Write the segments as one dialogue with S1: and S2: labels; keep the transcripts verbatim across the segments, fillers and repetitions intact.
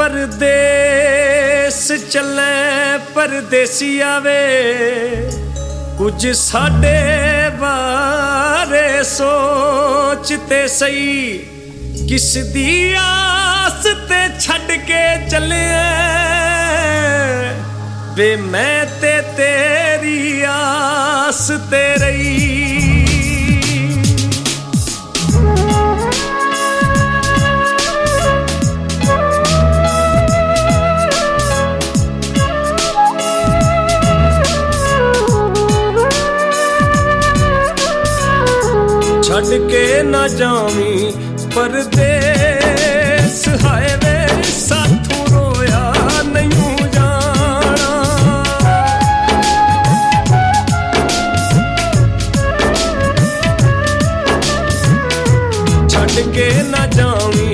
S1: परदेस चले परदेसी आवे कुछ साडे बारे सोचते सही किस दी आस ते छड़ के चले वे मैं ते तेरी आस ते रही छड़ के ना जावी परदेस हाय वे साथू रोया नहीं जाना छड़ के ना जावी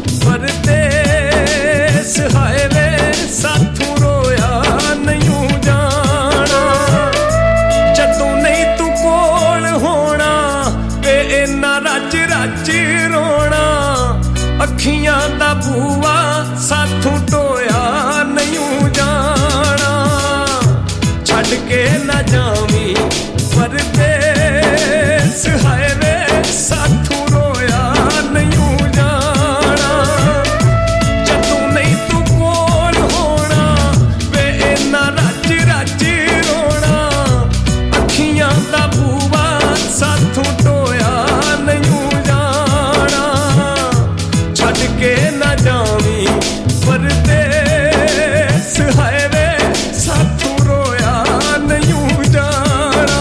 S1: परदेस हाय वे साथू रोया नहीं जाना जदों नहीं तू कोल होना ना रज रज रोना अखियां दा बूआ साथू टोया नहीं जाना छड़ के ना जावी परदेस हाय वे साथू रोया नहीं जाना जदों नहीं तू कोल होना वे ना रज रज रोना अखियां दा बूआ साथू टोया के ना जावी परदेस हाय वे साथू रोया नहीं जाना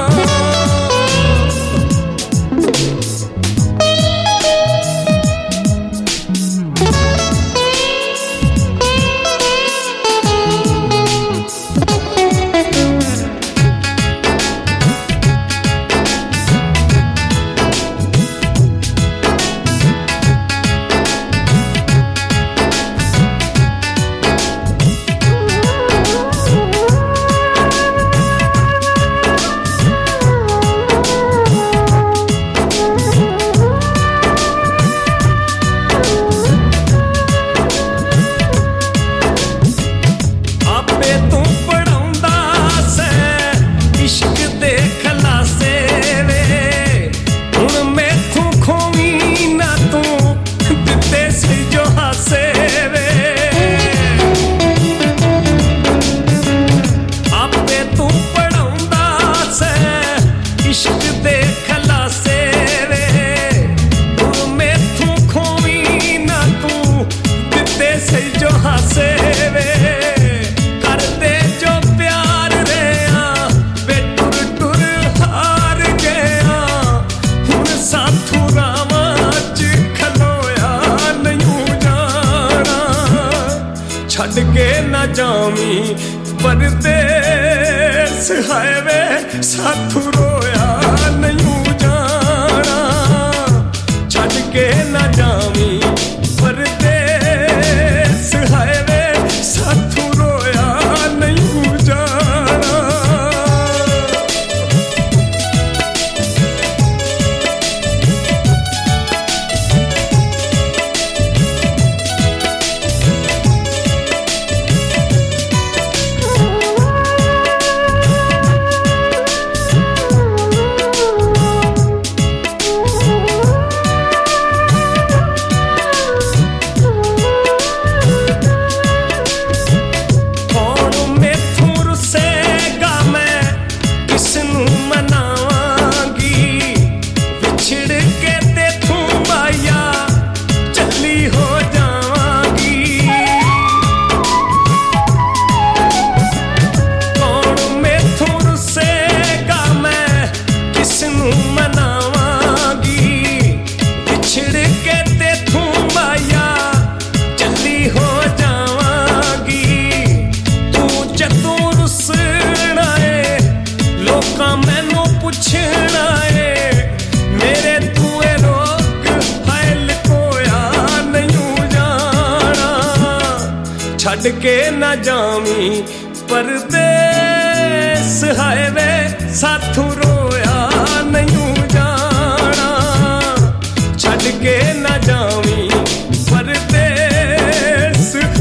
S1: छड़ के ना जावी परदेस हाय वे साथू रोया नहीं जाना छड़ के ना जावी परदेस हाय वे साथू रोया नहीं जाना छड़ के ना जावी परदेस हाय वे साथू रोया नहीं जाना छड़ के ना जावी परदेस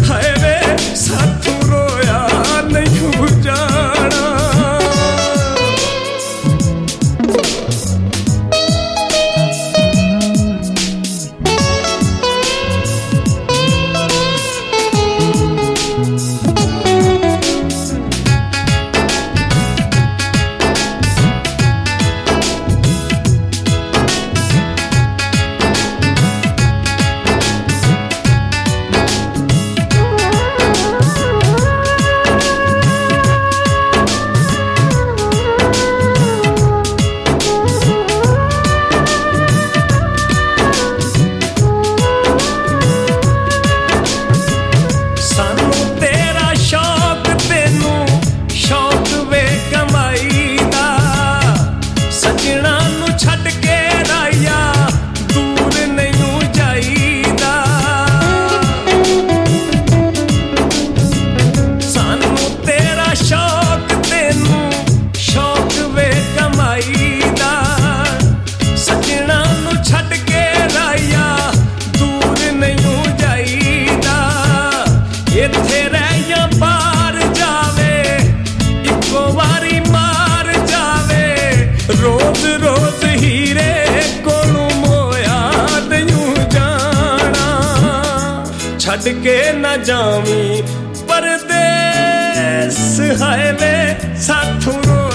S1: ਛੱਡ ਕੇ ਨਾ ਜਾਵੀਂ ਪਰਦੇਸ ਹਾਏ ਵੇ ਸਾਥੋਂ